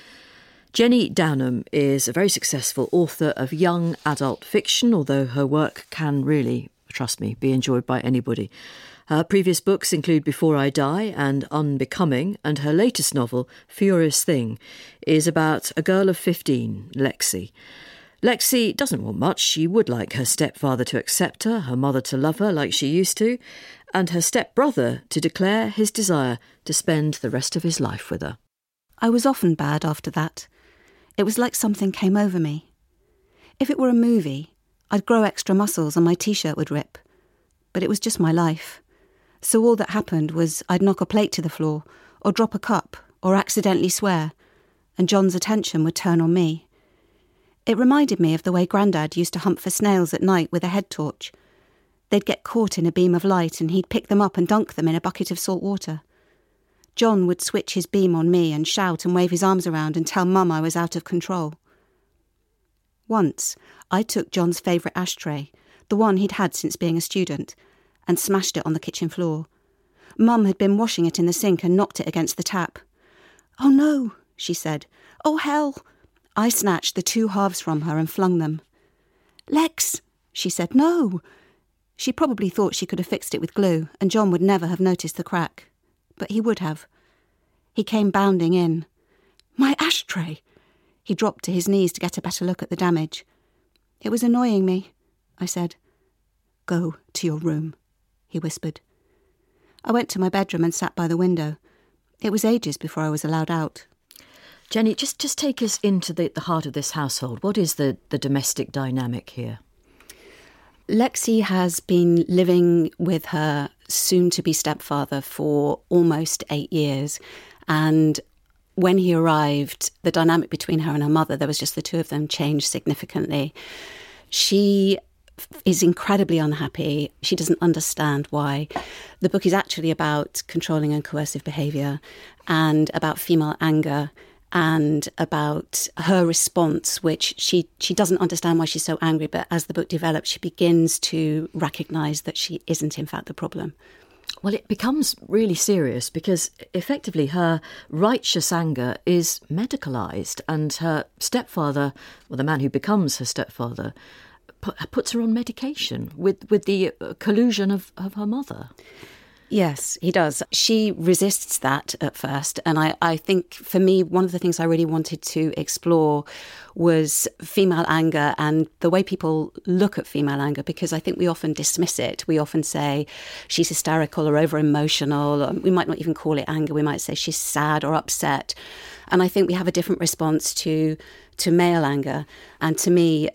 Jenny Downham is a very successful author of young adult fiction, although her work can really, trust me, be enjoyed by anybody. Her previous books include Before I Die and Unbecoming, and her latest novel, Furious Thing, is about a girl of fifteen, Lexi. Lexi doesn't want much. She would like her stepfather to accept her, her mother to love her like she used to, and her stepbrother to declare his desire to spend the rest of his life with her. I was often bad after that. It was like something came over me. If it were a movie, I'd grow extra muscles and my T-shirt would rip. But it was just my life. So all that happened was I'd knock a plate to the floor, or drop a cup, or accidentally swear, and John's attention would turn on me. It reminded me of the way Grandad used to hunt for snails at night with a head torch. They'd get caught in a beam of light and he'd pick them up and dunk them in a bucket of salt water. John would switch his beam on me and shout and wave his arms around and tell Mum I was out of control. Once, I took John's favourite ashtray, the one he'd had since being a student, and smashed it on the kitchen floor. Mum had been washing it in the sink and knocked it against the tap. "Oh no," she said. "Oh hell." I snatched the two halves from her and flung them. "Lex," she said, "no." She probably thought she could have fixed it with glue, and John would never have noticed the crack. But he would have. He came bounding in. "My ashtray!" He dropped to his knees to get a better look at the damage. "It was annoying me," I said. "Go to your room," he whispered. I went to my bedroom and sat by the window. It was ages before I was allowed out. Jenny, just, just take us into the, the heart of this household. What is the, the domestic dynamic here? Lexi has been living with her soon-to-be stepfather for almost eight years. And when he arrived, the dynamic between her and her mother, there was just the two of them, changed significantly. She is incredibly unhappy. She doesn't understand why. The book is actually about controlling and coercive behaviour and about female anger and about her response, which she, she doesn't understand why she's so angry. But as the book develops, she begins to recognise that she isn't, in fact, the problem. Well, it becomes really serious because effectively her righteous anger is medicalised, and her stepfather, or the man who becomes her stepfather, puts her on medication with, with the collusion of, of her mother. Yes, he does. She resists that at first. And I, I think for me, one of the things I really wanted to explore was female anger and the way people look at female anger, because I think we often dismiss it. We often say she's hysterical or over emotional. We might not even call it anger. We might say she's sad or upset. And I think we have a different response to to male anger. And to me,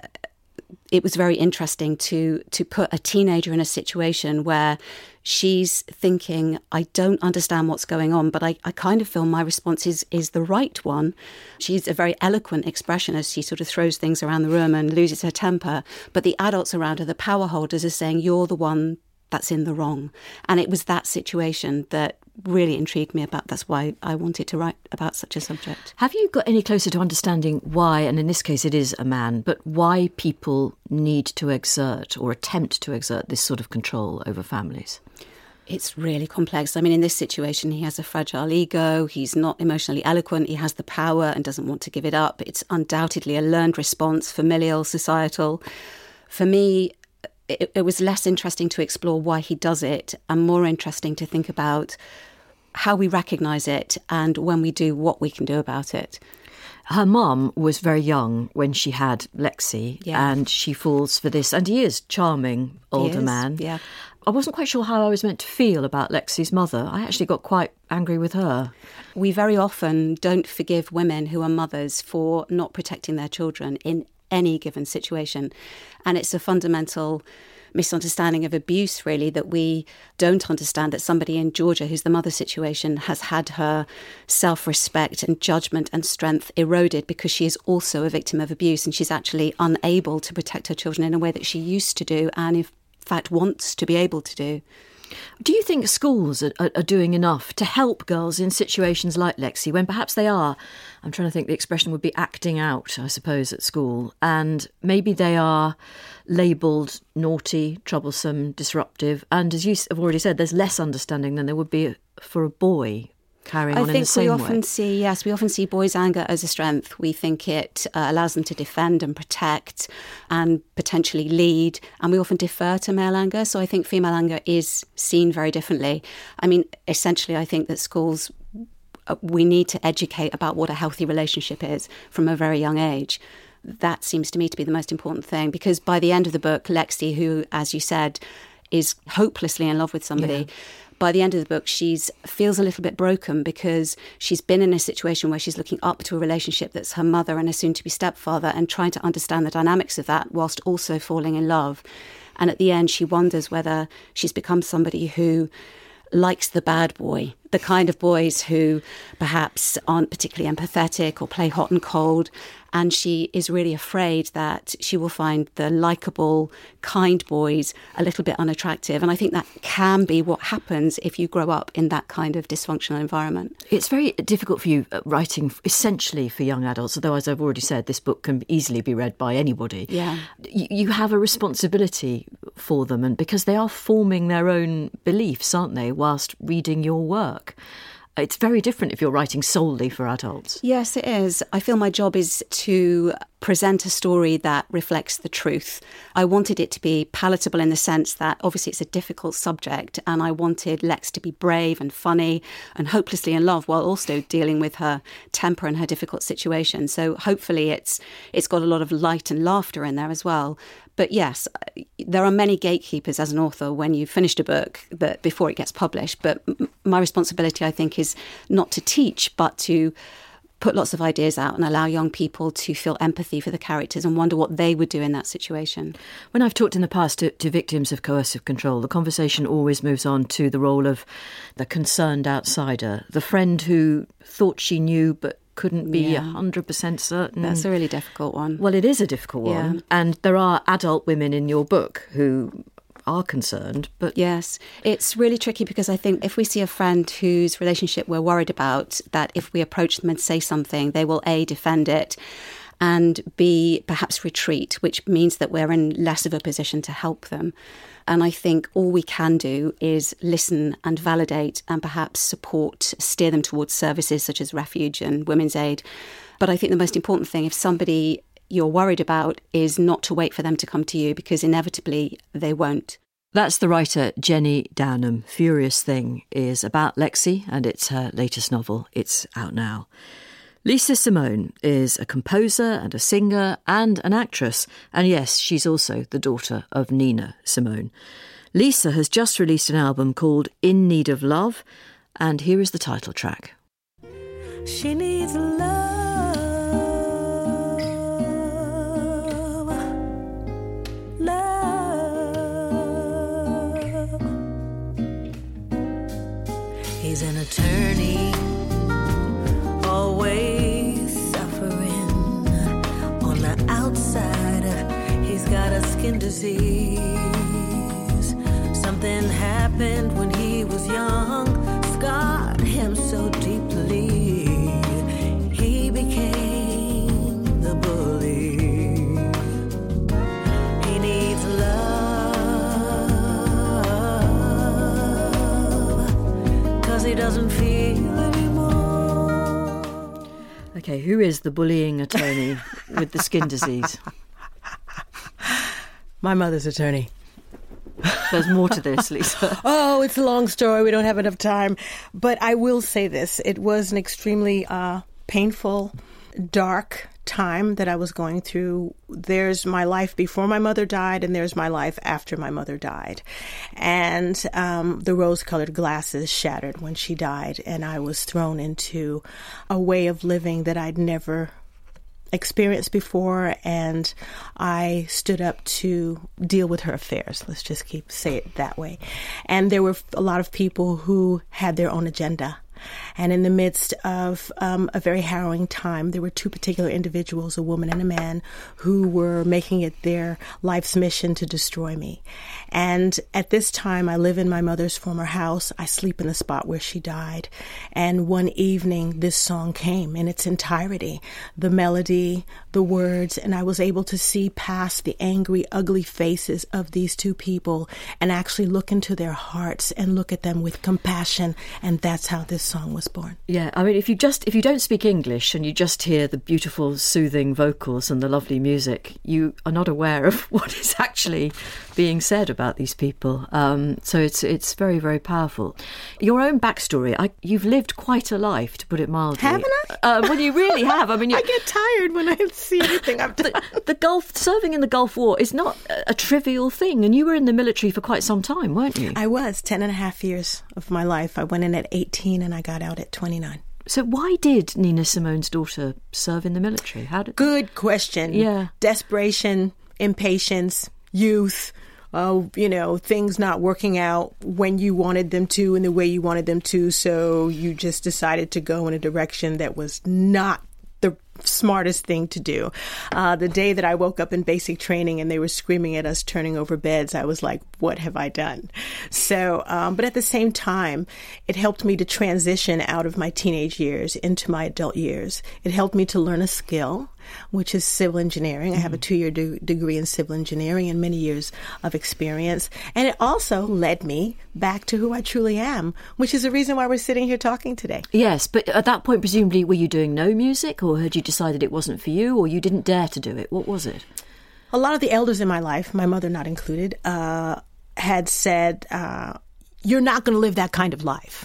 it was very interesting to to put a teenager in a situation where she's thinking, I don't understand what's going on, but I, I kind of feel my response is, is the right one. She's a very eloquent expressionist. She sort of throws things around the room and loses her temper. But the adults around her, the power holders, are saying, you're the one that's in the wrong. And it was that situation that really intrigued me about. That's why I wanted to write about such a subject. Have you got any closer to understanding why, and in this case it is a man, but why people need to exert or attempt to exert this sort of control over families? It's really complex. I mean, in this situation, he has a fragile ego. He's not emotionally eloquent. He has the power and doesn't want to give it up. It's undoubtedly a learned response, familial, societal. For me, it, it was less interesting to explore why he does it and more interesting to think about how we recognise it and when we do, what we can do about it. Her mum was very young when she had Lexi, yeah. and she falls for this, and he is charming older is, man. Yeah. I wasn't quite sure how I was meant to feel about Lexi's mother. I actually got quite angry with her. We very often don't forgive women who are mothers for not protecting their children in any given situation. And it's a fundamental misunderstanding of abuse, really, that we don't understand that somebody in Georgia, who's the mother situation, has had her self-respect and judgment and strength eroded because she is also a victim of abuse, and she's actually unable to protect her children in a way that she used to do and in fact wants to be able to do. Do you think schools are, are doing enough to help girls in situations like Lexi, when perhaps they are, I'm trying to think the expression would be acting out, I suppose, at school, and maybe they are labelled naughty, troublesome, disruptive, and as you have already said, there's less understanding than there would be for a boy carrying I on in the same way? I way? think we often see, yes, we often see boys' anger as a strength. We think it uh, allows them to defend and protect and potentially lead, and we often defer to male anger. So I think female anger is seen very differently. I mean, essentially, I think that schools, uh, we need to educate about what a healthy relationship is from a very young age. That seems to me to be the most important thing, because by the end of the book, Lexi, who, as you said, is hopelessly in love with somebody, yeah. By the end of the book, she's feels a little bit broken because she's been in a situation where she's looking up to a relationship that's her mother and a soon-to-be stepfather and trying to understand the dynamics of that whilst also falling in love. And at the end, she wonders whether she's become somebody who likes the bad boy, the kind of boys who perhaps aren't particularly empathetic or play hot and cold. And she is really afraid that she will find the likeable, kind boys a little bit unattractive. And I think that can be what happens if you grow up in that kind of dysfunctional environment. It's very difficult for you uh, writing essentially for young adults, although, as I've already said, this book can easily be read by anybody. Yeah. You, you have a responsibility for them, and because they are forming their own beliefs, aren't they, whilst reading your work. It's very different if you're writing solely for adults. Yes, it is. I feel my job is to present a story that reflects the truth. I wanted it to be palatable in the sense that obviously it's a difficult subject, and I wanted Lex to be brave and funny and hopelessly in love while also dealing with her temper and her difficult situation. So hopefully it's it's got a lot of light and laughter in there as well. But yes, there are many gatekeepers as an author when you've finished a book that before it gets published. But m- my responsibility, I think, is not to teach, but to put lots of ideas out and allow young people to feel empathy for the characters and wonder what they would do in that situation. When I've talked in the past to, to victims of coercive control, the conversation always moves on to the role of the concerned outsider, the friend who thought she knew but couldn't be Yeah. one hundred percent certain. That's a really difficult one. Well, it is a difficult one. Yeah. And there are adult women in your book who are concerned, but yes, it's really tricky because I think if we see a friend whose relationship we're worried about, that if we approach them and say something, they will A, defend it, and B, perhaps retreat, which means that we're in less of a position to help them. And I think all we can do is listen and validate and perhaps support, steer them towards services such as Refuge and Women's Aid. But I think the most important thing, if somebody you're worried about, is not to wait for them to come to you, because inevitably they won't. That's the writer Jenny Downham. Furious Thing is about Lexi, and it's her latest novel. It's out now. Lisa Simone is a composer and a singer and an actress. And yes, she's also the daughter of Nina Simone. Lisa has just released an album called In Need of Love, and here is the title track. She needs love. He's an attorney, always suffering. On the outside, he's got a skin disease. Something happened when he was young, scarred him so deeply. He became the bully. He needs love, 'cause he doesn't feel anymore. Okay, who is the bullying attorney with the skin disease? My mother's attorney. There's more to this, Lisa. Oh, it's a long story. We don't have enough time. But I will say this. It was an extremely uh, painful, dark time that I was going through. There's my life before my mother died, and there's my life after my mother died. And um, the rose-colored glasses shattered when she died, and I was thrown into a way of living that I'd never experienced before, and I stood up to deal with her affairs. Let's just keep say it that way. And there were a lot of people who had their own agenda. And in the midst of um, a very harrowing time, there were two particular individuals, a woman and a man, who were making it their life's mission to destroy me. And at this time, I live in my mother's former house. I sleep in the spot where she died. And one evening, this song came in its entirety, the melody, the words, and I was able to see past the angry, ugly faces of these two people and actually look into their hearts and look at them with compassion. And that's how this song was born. Yeah, I mean, if you just if you don't speak English and you just hear the beautiful, soothing vocals and the lovely music, you are not aware of what is actually being said about these people. Um, so it's it's very, very powerful. Your own backstory, I, you've lived quite a life, to put it mildly. Haven't I? Uh, well, you really have. I mean, I get tired when I see anything I've done. The, the Gulf, serving in the Gulf War is not a, a trivial thing, and you were in the military for quite some time, weren't you? I was, ten and a half years of my life. I went in at eighteen and I got out at twenty-nine. So why did Nina Simone's daughter serve in the military? How did? Good question. Yeah. Desperation, impatience, youth, uh, you know, things not working out when you wanted them to in the way you wanted them to. So you just decided to go in a direction that was not the smartest thing to do. Uh, the day that I woke up in basic training and they were screaming at us, turning over beds, I was like, what have I done? So, um, but at the same time, it helped me to transition out of my teenage years into my adult years. It helped me to learn a skill, which is civil engineering. I have a two-year de- degree in civil engineering and many years of experience. And it also led me back to who I truly am, which is the reason why we're sitting here talking today. Yes, but at that point, presumably, were you doing no music, or had you decided it wasn't for you, or you didn't dare to do it? What was it? A lot of the elders in my life, my mother not included, uh, had said, uh, you're not going to live that kind of life.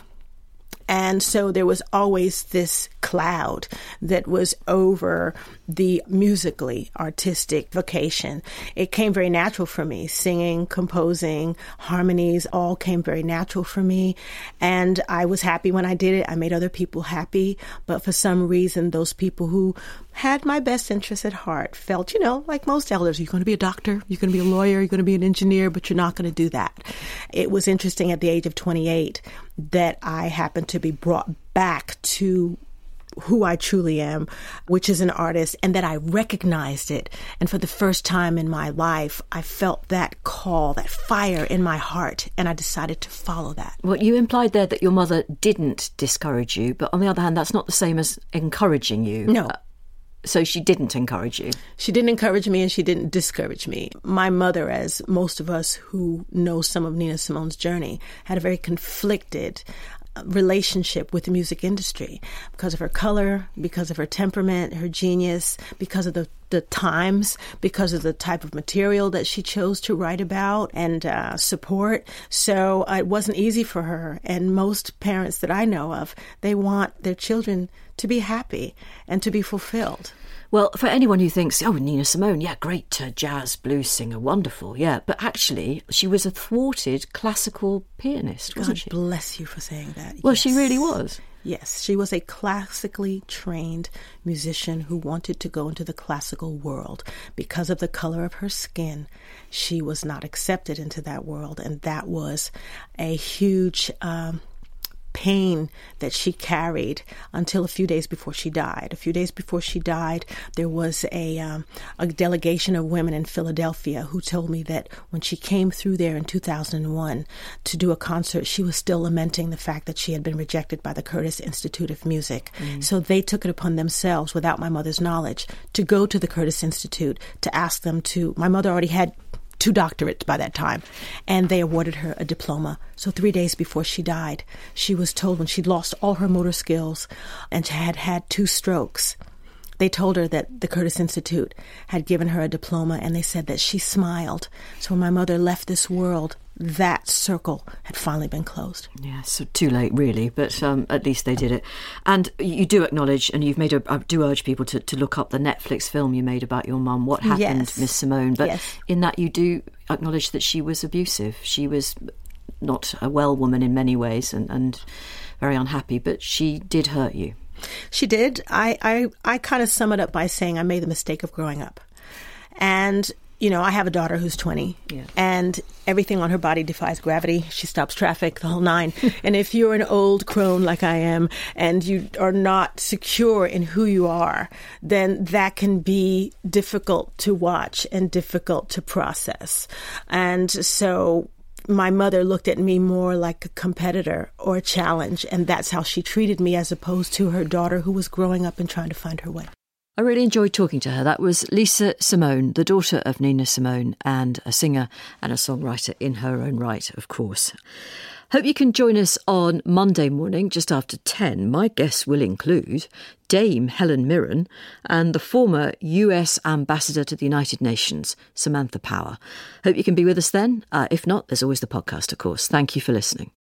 And so there was always this cloud that was over the musically artistic vocation. It came very natural for me. Singing, composing, harmonies all came very natural for me. And I was happy when I did it. I made other people happy. But for some reason, those people who had my best interests at heart felt, you know, like most elders, you're going to be a doctor, you're going to be a lawyer, you're going to be an engineer, but you're not going to do that. It was interesting at the age of twenty-eight that I happened to be brought back to who I truly am, which is an artist, and that I recognized it. And for the first time in my life, I felt that call, that fire in my heart, and I decided to follow that. Well, you implied there that your mother didn't discourage you, but on the other hand, that's not the same as encouraging you. No. Uh, so she didn't encourage you? She didn't encourage me and she didn't discourage me. My mother, as most of us who know some of Nina Simone's journey, had a very conflicted relationship with the music industry because of her color, because of her temperament, her genius, because of the, the times, because of the type of material that she chose to write about and uh, support. So uh, it wasn't easy for her. And most parents that I know of, they want their children to be happy and to be fulfilled. Well, for anyone who thinks, oh, Nina Simone, yeah, great uh, jazz blues singer, wonderful, yeah. But actually, she was a thwarted classical pianist, wasn't God she? Bless you for saying that. Well, yes. She really was. Yes, she was a classically trained musician who wanted to go into the classical world. Because of the color of her skin, she was not accepted into that world. And that was a huge Um, pain that she carried until a few days before she died. A few days before she died, there was a um, a delegation of women in Philadelphia who told me that when she came through there in two thousand one to do a concert, she was still lamenting the fact that she had been rejected by the Curtis Institute of Music. Mm. So they took it upon themselves, without my mother's knowledge, to go to the Curtis Institute to ask them to... My mother already had two doctorates by that time, and they awarded her a diploma. So three days before she died, she was told, when she'd lost all her motor skills and had had two strokes, they told her that the Curtis Institute had given her a diploma, and they said that she smiled. So when my mother left this world, that circle had finally been closed. Yeah, so too late, really, but um, at least they did it. And you do acknowledge, and you've made a, I do urge people to, to look up the Netflix film you made about your mum, What Happened, Yes. Miss Simone. But Yes. in that you do acknowledge that she was abusive. She was not a well woman in many ways and, and very unhappy, but she did hurt you. She did. I, I, I kind of sum it up by saying I made the mistake of growing up. And, you know, I have a daughter who's twenty, yeah. and everything on her body defies gravity. She stops traffic, the whole nine. And if you're an old crone like I am, and you are not secure in who you are, then that can be difficult to watch and difficult to process. And so my mother looked at me more like a competitor or a challenge, and that's how she treated me, as opposed to her daughter who was growing up and trying to find her way. I really enjoyed talking to her. That was Lisa Simone, the daughter of Nina Simone, and a singer and a songwriter in her own right, of course. Hope you can join us on Monday morning, just after ten. My guests will include Dame Helen Mirren and the former U S Ambassador to the United Nations, Samantha Power. Hope you can be with us then. Uh, if not, there's always the podcast, of course. Thank you for listening.